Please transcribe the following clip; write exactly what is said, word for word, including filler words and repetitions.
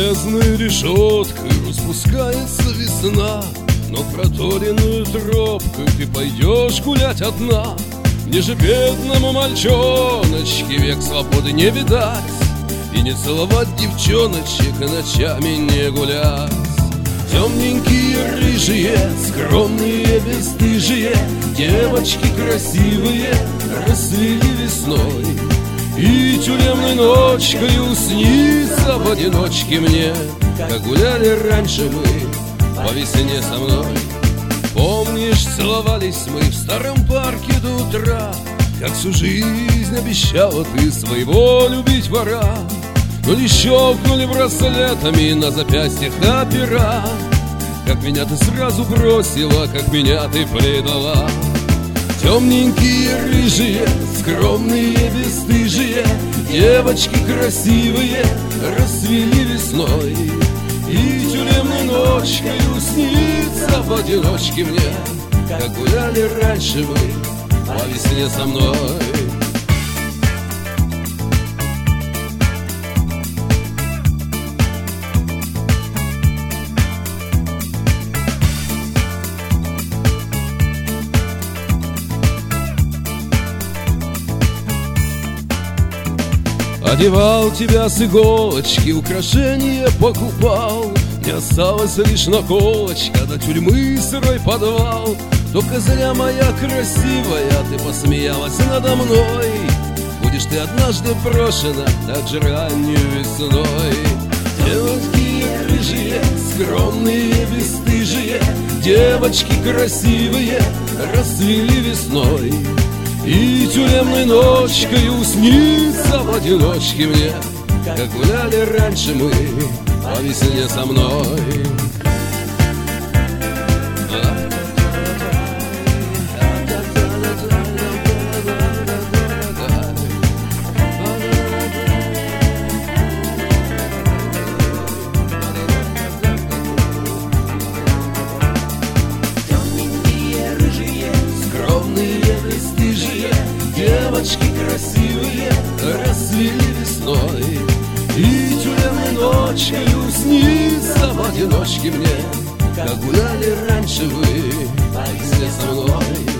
железной решеткой распускается весна, но проторенную тропкой ты пойдешь гулять одна. Мне же, бедному мальчоночке, век свободы не видать, и не целовать девчоночек, и ночами не гулять. Темненькие, рыжие, скромные, бесстыжие девочки красивые расцвели весной, и тюремной ночкою снится в одиночке мне, как гуляли раньше мы по весне со мной. Помнишь, целовались мы в старом парке до утра, как всю жизнь обещала ты своего любить вора. Но не щелкнули браслетами на запястьях опера, как меня ты сразу бросила, как меня ты предала. Темненькие, рыжие, скромные, бесстыжие девочки красивые расцвели весной, и тюремной ночкою снится в одиночке мне, как гуляли раньше мы по весне со мной. Одевал тебя с иголочки, украшения покупал, не осталось лишь наколочка, до тюрьмы сырой подвал. Только зря, моя красивая, ты посмеялась надо мной, будешь ты однажды брошена так же ранней весной. Девочки рыжие, скромные, бесстыжие девочки красивые расцвели весной, и тюремной ночкою снится в одиночке мне, как гуляли раньше мы по весне со мной. Девочки красивые расцвели весной, и тюремной ночкою снится в одиночке мне, как гуляли раньше вы по весне со мной.